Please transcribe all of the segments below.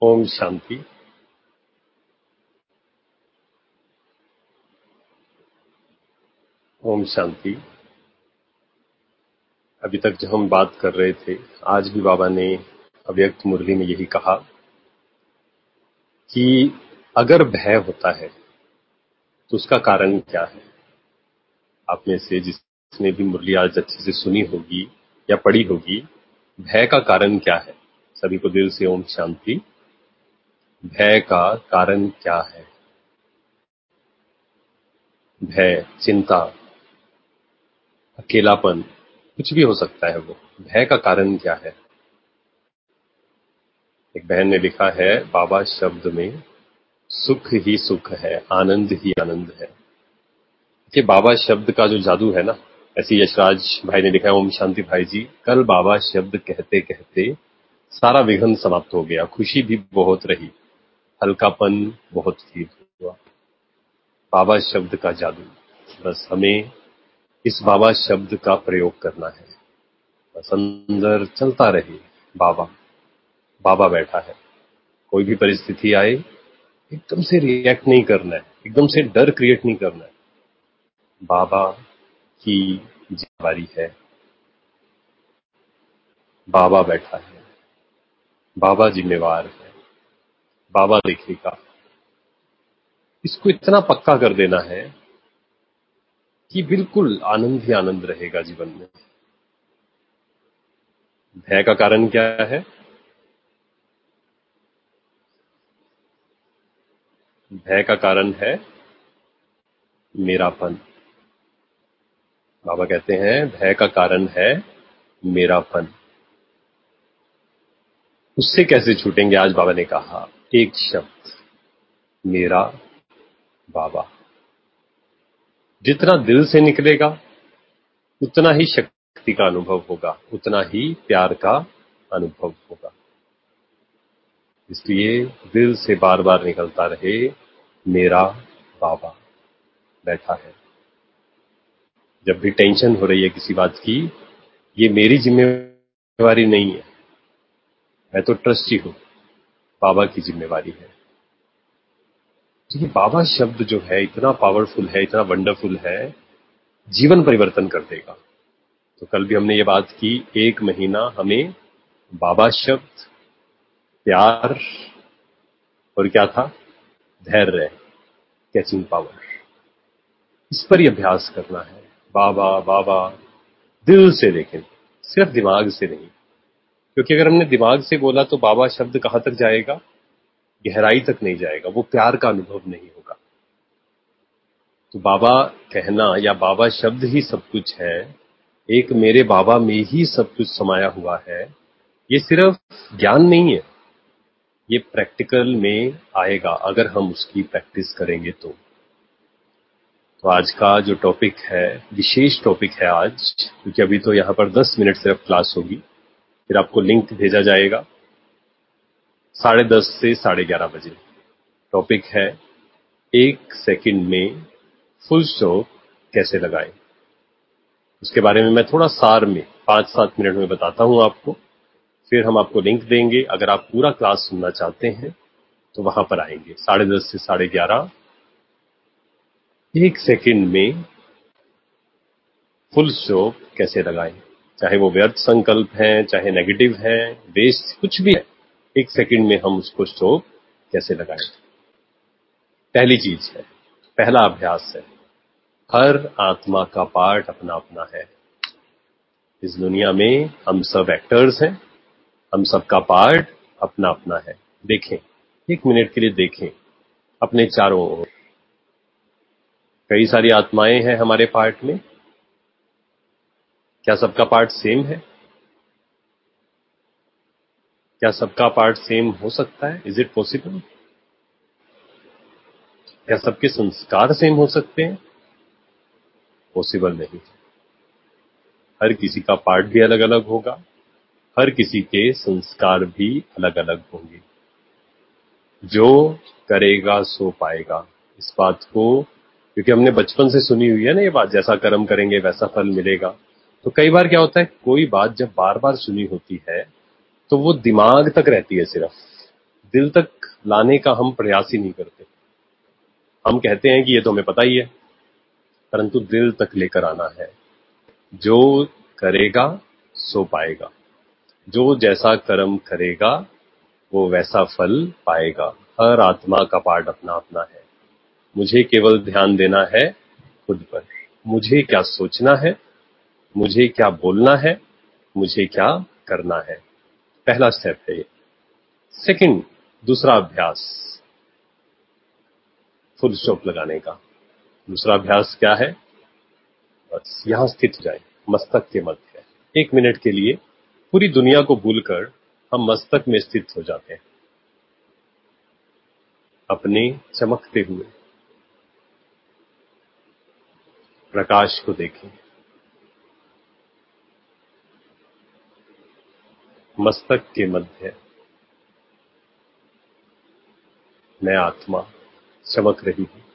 ओम शांति। ओम शांति। अभी तक जो हम बात कर रहे थे, आज भी बाबा ने अव्यक्त मुरली में यही कहा कि अगर भय होता है तो उसका कारण क्या है। आप में से जिसने भी मुरली आज अच्छे से सुनी होगी या पढ़ी होगी, भय का कारण क्या है। सभी को दिल से ओम शांति। भय का कारण क्या है। भय, चिंता, अकेलापन, कुछ भी हो सकता है। वो भय का कारण क्या है। एक बहन ने लिखा है, बाबा शब्द में सुख ही सुख है, आनंद ही आनंद है। कि बाबा शब्द का जो जादू है ना, ऐसे यशराज भाई ने लिखा है, ओम शांति भाई जी, कल बाबा शब्द कहते कहते सारा विघ्न समाप्त हो गया, खुशी भी बहुत रही, हल्कापन बहुत फील हुआ। बाबा शब्द का जादू, बस हमें इस बाबा शब्द का प्रयोग करना है। बस अंदर चलता रहे बाबा। बाबा बैठा है। कोई भी परिस्थिति आए, एकदम से रिएक्ट नहीं करना है, एकदम से डर क्रिएट नहीं करना है। बाबा की जिम्मेवारी है। बाबा बैठा है, बाबा जिम्मेवार है, बाबा देखेगा। इसको इतना पक्का कर देना है कि बिल्कुल आनंद ही आनंद रहेगा जीवन में। भय का कारण क्या है। भय का कारण है मेरापन। बाबा कहते हैं भय का कारण है मेरापन। उससे कैसे छूटेंगे। आज बाबा ने कहा एक शब्द, मेरा बाबा। जितना दिल से निकलेगा उतना ही शक्ति का अनुभव होगा, उतना ही प्यार का अनुभव होगा। इसलिए दिल से बार बार निकलता रहे, मेरा बाबा बैठा है। जब भी टेंशन हो रही है किसी बात की, ये मेरी जिम्मेवारी नहीं है, मैं तो ट्रस्टी हूं, बाबा की जिम्मेवारी है। तो ये बाबा शब्द जो है इतना पावरफुल है, इतना वंडरफुल है, जीवन परिवर्तन कर देगा। तो कल भी हमने ये बात की, 1 महीना हमें बाबा शब्द, प्यार और क्या था, धैर्य, कैचिंग पावर, इस पर ही अभ्यास करना है। बाबा बाबा दिल से देखें, सिर्फ दिमाग से नहीं। क्योंकि अगर हमने दिमाग से बोला तो बाबा शब्द कहां तक जाएगा, गहराई तक नहीं जाएगा, वो प्यार का अनुभव नहीं होगा। तो बाबा कहना या बाबा शब्द ही सब कुछ है, एक मेरे बाबा में ही सब कुछ समाया हुआ है, ये सिर्फ ज्ञान नहीं है, ये प्रैक्टिकल में आएगा अगर हम उसकी प्रैक्टिस करेंगे तो आज का जो टॉपिक है, विशेष टॉपिक है आज, क्योंकि अभी तो यहाँ पर 10 मिनट सिर्फ क्लास होगी, फिर आपको लिंक भेजा जाएगा 10:30 से 11:30 बजे। टॉपिक है 1 सेकंड में फुल स्टॉप कैसे लगाएं। उसके बारे में मैं थोड़ा सार में 5-7 मिनट में बताता हूं आपको, फिर हम आपको लिंक देंगे। अगर आप पूरा क्लास सुनना चाहते हैं तो वहां पर आएंगे 10:30 से 11:30। 1 सेकंड में फुल स्टॉप कैसे लगाएं, चाहे वो व्यर्थ संकल्प है, चाहे नेगेटिव है, वेस्ट, कुछ भी है, 1 सेकंड में हम उसको स्टॉप कैसे लगाएं। पहली चीज है, पहला अभ्यास है, हर आत्मा का पार्ट अपना अपना है। इस दुनिया में हम सब एक्टर्स हैं, हम सबका पार्ट अपना अपना है। देखें, 1 मिनट के लिए देखें अपने चारों ओर। कई सारी आत्माएं हैं हमारे पार्ट में, क्या सबका पार्ट सेम है। क्या सबका पार्ट सेम हो सकता है, इज इट पॉसिबल। क्या सबके संस्कार सेम हो सकते हैं, पॉसिबल नहीं। हर किसी का पार्ट भी अलग अलग होगा, हर किसी के संस्कार भी अलग अलग होंगे। जो करेगा सो पाएगा, इस बात को, क्योंकि हमने बचपन से सुनी हुई है ना ये बात, जैसा कर्म करेंगे वैसा फल मिलेगा। तो कई बार क्या होता है, कोई बात जब बार बार सुनी होती है तो वो दिमाग तक रहती है सिर्फ, दिल तक लाने का हम प्रयास ही नहीं करते। हम कहते हैं कि ये तो हमें पता ही है, परंतु दिल तक लेकर आना है। जो करेगा सो पाएगा, जो जैसा कर्म करेगा वो वैसा फल पाएगा। हर आत्मा का पार्ट अपना अपना है। मुझे केवल ध्यान देना है खुद पर। मुझे क्या सोचना है, मुझे क्या बोलना है, मुझे क्या करना है। पहला स्टेप है ये। सेकंड, दूसरा अभ्यास फुल स्टॉप लगाने का। दूसरा अभ्यास क्या है? बस यहां स्थित हो जाए, मस्तक के मध्य। 1 मिनट के लिए पूरी दुनिया को भूलकर हम मस्तक में स्थित हो जाते हैं। अपने चमकते हुए प्रकाश को देखें। मस्तक के मध्य मैं आत्मा चमक रही हूं।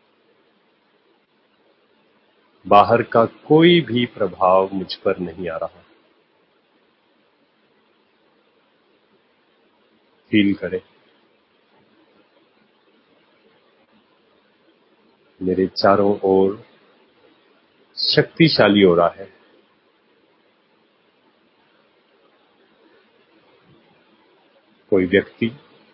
बाहर का कोई भी प्रभाव मुझ पर नहीं आ रहा। फील करें, मेरे चारों ओर शक्तिशाली हो रहा है। कोई व्यक्ति,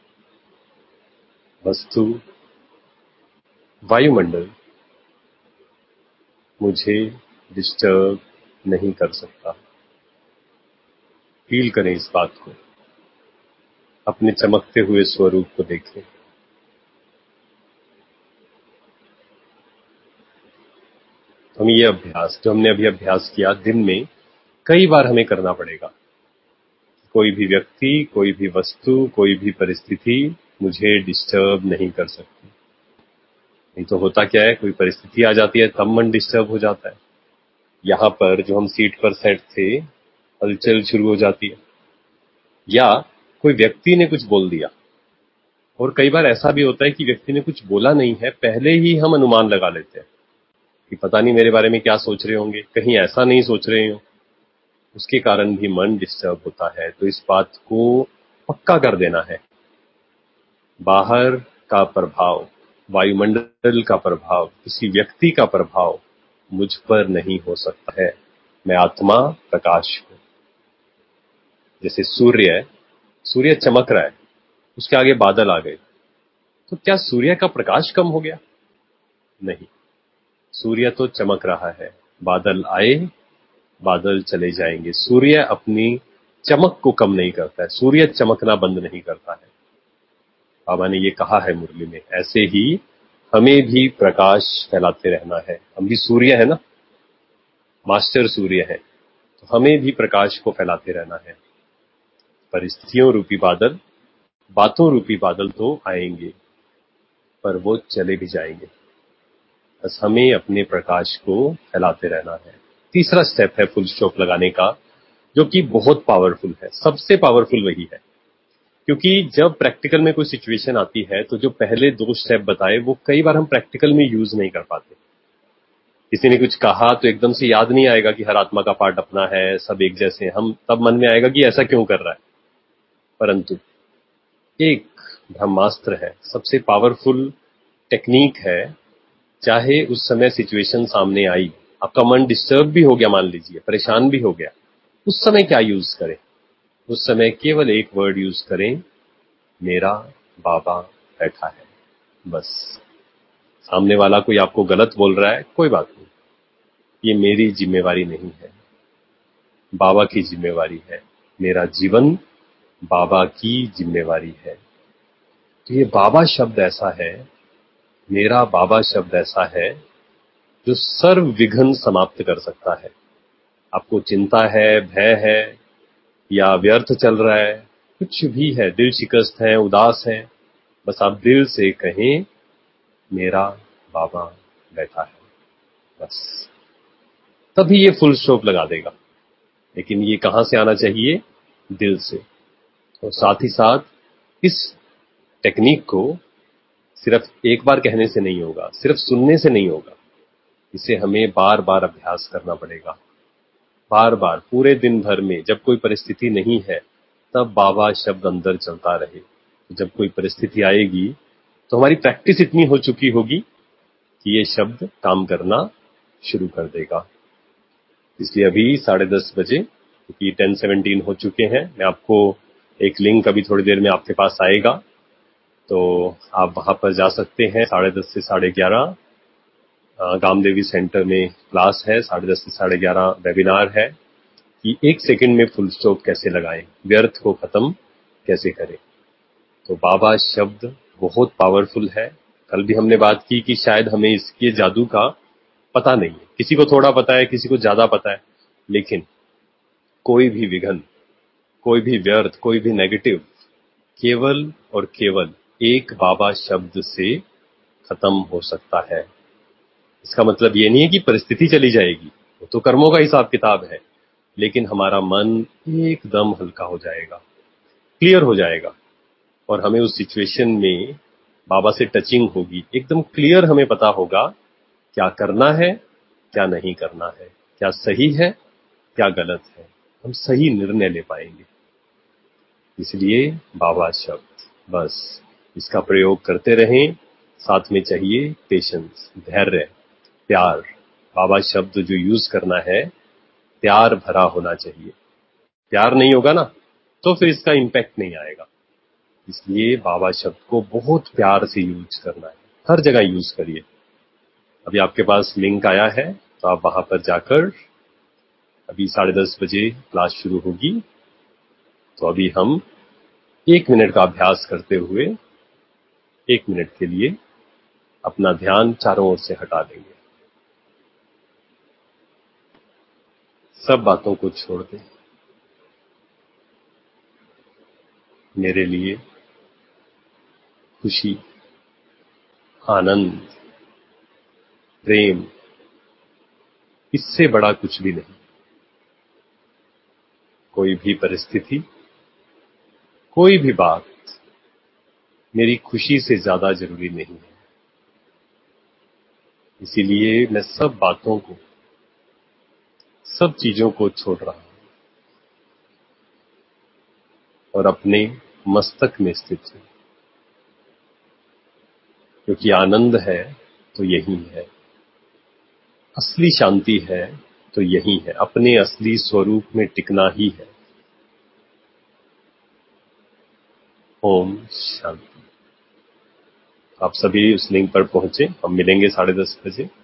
वस्तु, वायुमंडल मुझे डिस्टर्ब नहीं कर सकता। फील करें इस बात को। अपने चमकते हुए स्वरूप को देखें। हम ये अभ्यास जो हमने अभी अभ्यास किया, दिन में कई बार हमें करना पड़ेगा। कोई भी व्यक्ति, कोई भी वस्तु, कोई भी परिस्थिति मुझे डिस्टर्ब नहीं कर सकती। नहीं तो होता क्या है, कोई परिस्थिति आ जाती है तब मन डिस्टर्ब हो जाता है। यहाँ पर जो हम सीट पर सेट थे, हलचल शुरू हो जाती है, या कोई व्यक्ति ने कुछ बोल दिया। और कई बार ऐसा भी होता है कि व्यक्ति ने कुछ बोला नहीं है, पहले ही हम अनुमान लगा लेते हैं कि पता नहीं मेरे बारे में क्या सोच रहे होंगे, कहीं ऐसा नहीं सोच रहे हो। उसके कारण भी मन डिस्टर्ब होता है। तो इस बात को पक्का कर देना है। बाहर का प्रभाव, वायुमंडल का प्रभाव, किसी व्यक्ति का प्रभाव मुझ पर नहीं हो सकता है। मैं आत्मा प्रकाश हूं। जैसे सूर्य है, सूर्य चमक रहा है, उसके आगे बादल आ गए, तो क्या सूर्य का प्रकाश कम हो गया? नहीं, सूर्य तो चमक रहा है। बादल आए, बादल चले जाएंगे। सूर्य अपनी चमक को कम नहीं करता है, सूर्य चमकना बंद नहीं करता है। बाबा ने ये कहा है मुरली में। ऐसे ही हमें भी प्रकाश फैलाते रहना है। हम भी सूर्य है ना, मास्टर सूर्य है, तो हमें भी प्रकाश को फैलाते रहना है। परिस्थितियों रूपी बादल, बातों रूपी बादल तो आएंगे, पर वो चले भी जाएंगे। बस हमें अपने प्रकाश को फैलाते रहना है। तीसरा स्टेप है फुल स्टॉप लगाने का, जो कि बहुत पावरफुल है। सबसे पावरफुल वही है, क्योंकि जब प्रैक्टिकल में कोई सिचुएशन आती है तो जो पहले 2 स्टेप बताए वो कई बार हम प्रैक्टिकल में यूज नहीं कर पाते। किसी ने कुछ कहा तो एकदम से याद नहीं आएगा कि हर आत्मा का पार्ट अपना है, सब एक जैसे हैं। हम तब मन में आएगा कि ऐसा क्यों कर रहा है। परंतु एक ब्रह्मास्त्र है, सबसे पावरफुल टेक्निक है। चाहे उस समय सिचुएशन सामने आई, आपका मन डिस्टर्ब भी हो गया, मान लीजिए परेशान भी हो गया, उस समय क्या यूज करें? उस समय केवल एक वर्ड यूज करें, मेरा बाबा बैठा है। बस। सामने वाला कोई आपको गलत बोल रहा है, कोई बात नहीं, ये मेरी जिम्मेवारी नहीं है, बाबा की जिम्मेवारी है। मेरा जीवन बाबा की जिम्मेवारी है। तो ये बाबा शब्द ऐसा है, मेरा बाबा शब्द ऐसा है, जो सर्व विघ्न समाप्त कर सकता है। आपको चिंता है, भय है, या व्यर्थ चल रहा है, कुछ भी है, दिल शिकस्त है, उदास है, बस आप दिल से कहें, मेरा बाबा बैठा है। बस तभी ये फुल स्टॉप लगा देगा। लेकिन ये कहां से आना चाहिए? दिल से। और साथ ही साथ इस टेक्निक को सिर्फ एक बार कहने से नहीं होगा, सिर्फ सुनने से नहीं होगा। इसे हमें बार बार अभ्यास करना पड़ेगा। बार बार पूरे दिन भर में जब कोई परिस्थिति नहीं है, तब बाबा शब्द अंदर चलता रहे। जब कोई परिस्थिति आएगी तो हमारी प्रैक्टिस इतनी हो चुकी होगी कि ये शब्द काम करना शुरू कर देगा। इसलिए अभी 10:30 बजे, क्योंकि 10:17 हो चुके हैं, मैं आपको एक लिंक अभी थोड़ी देर में आपके पास आएगा, तो आप वहां पर जा सकते हैं। 10:30 से 11:30 गामदेवी सेंटर में क्लास है, 10:30 से 11:30 वेबिनार है कि 1 सेकंड में फुल स्टॉप कैसे लगाएं, व्यर्थ को खत्म कैसे करें। तो बाबा शब्द बहुत पावरफुल है। कल भी हमने बात की कि शायद हमें इसके जादू का पता नहीं है, किसी को थोड़ा पता है, किसी को ज्यादा पता है, लेकिन कोई भी विघन, कोई भी व्यर्थ, कोई भी नेगेटिव केवल और केवल एक बाबा शब्द से खत्म हो सकता है। इसका मतलब ये नहीं है कि परिस्थिति चली जाएगी, वो तो कर्मों का हिसाब किताब है, लेकिन हमारा मन एकदम हल्का हो जाएगा, क्लियर हो जाएगा, और हमें उस सिचुएशन में बाबा से टचिंग होगी, एकदम क्लियर हमें पता होगा क्या करना है, क्या नहीं करना है, क्या सही है, क्या गलत है, हम सही निर्णय ले पाएंगे। इसलिए बाबा शब्द, बस इसका प्रयोग करते रहें। साथ में चाहिए पेशेंस, धैर्य, प्यार। बाबा शब्द जो यूज करना है, प्यार भरा होना चाहिए। प्यार नहीं होगा ना, तो फिर इसका इम्पैक्ट नहीं आएगा। इसलिए बाबा शब्द को बहुत प्यार से यूज करना है, हर जगह यूज करिए। अभी आपके पास लिंक आया है, तो आप वहां पर जाकर, अभी 10:30 बजे क्लास शुरू होगी, तो अभी हम 1 मिनट का अभ्यास करते हुए 1 मिनट के लिए अपना ध्यान चारों ओर से हटा देंगे। सब बातों को छोड़ दें। मेरे लिए खुशी, आनंद, प्रेम, इससे बड़ा कुछ भी नहीं। कोई भी परिस्थिति, कोई भी बात मेरी खुशी से ज्यादा जरूरी नहीं है। इसीलिए मैं सब बातों को, सब चीजों को छोड़ रहा हूं और अपने मस्तक में स्थित हूं, क्योंकि आनंद है तो यही है, असली शांति है तो यही है, अपने असली स्वरूप में टिकना ही है। ओम शांति। आप सभी उस लिंक पर पहुंचे, हम मिलेंगे 10:30 बजे।